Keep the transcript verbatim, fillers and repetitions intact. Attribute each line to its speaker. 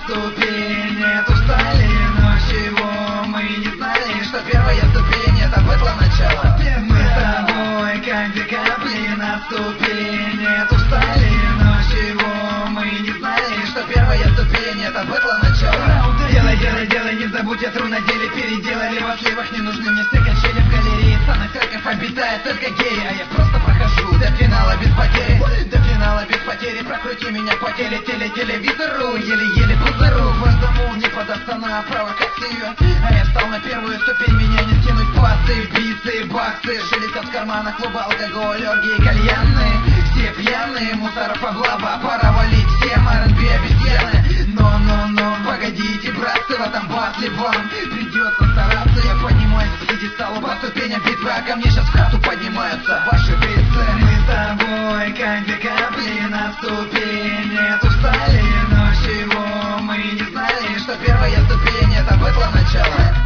Speaker 1: ступень, эту стали, но чего мы не знали, что первая ступень это бытло начало. Мы с тобой как две капли на ступень, эту стали, но чего мы не знали, что первая ступень это бытло начало. Делай, делай, делай, не забудь, я тру на деле, переделали во сливах, не нужны мне все качели в галерее. Саных треков обитает только геи, а я просто прохожу до финала без потери. До финала без потери, прокрути меня по теле, теле, телевизору, еле-еле пузыру. Каждому не податься на провокацию, а я встал на первую ступень, меня не скинуть пасы, бисы, баксы. Шелестят в карманах клуба алкоголь, оргии, кальянные. Все пьяные, мусоров облава, пора валить всем эр энд би обезьяны. Но-но-но, погодите, братцы, в этом батле вам придется стараться. Я поднимаюсь с пьедестала по ступеням битвы, а ко мне сейчас в хату поднимаются ваши певцы. Мы с тобой как две капли на ступень, эту стали, но чего мы не знали, что первая ступень это бытло начало.